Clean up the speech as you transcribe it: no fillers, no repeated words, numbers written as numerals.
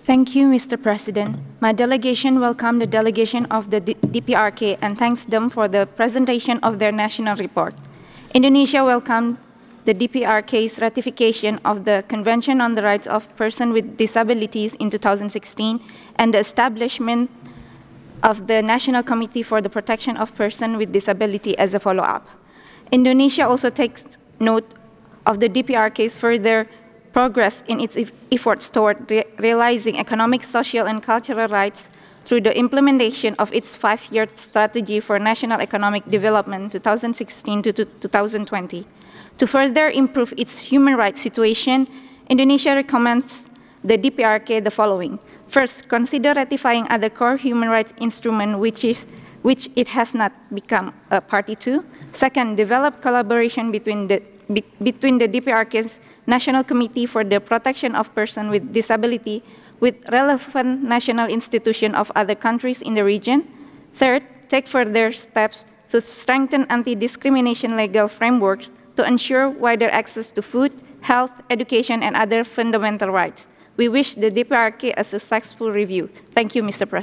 Thank you, Mr. President. My delegation welcomes the delegation of the DPRK and thanks them for the presentation of their national report. Indonesia welcomed the DPRK's ratification of the Convention on the Rights of Persons with Disabilities in 2016 and the establishment of the National Committee for the Protection of Persons with Disability as a follow-up. Indonesia also takes note of the DPRK's further progress in its efforts toward realizing economic, social, and cultural rights through the implementation of its 5-year strategy for national economic development 2016 to 2020. To further improve its human rights situation, Indonesia recommends the DPRK the following. First, consider ratifying other core human rights instrument which it has not become a party to. Second, develop collaboration between the DPRK's National Committee for the Protection of Persons with Disability with relevant national institutions of other countries in the region. Third, take further steps to strengthen anti-discrimination legal frameworks to ensure wider access to food, health, education, and other fundamental rights. We wish the DPRK a successful review. Thank you, Mr. President.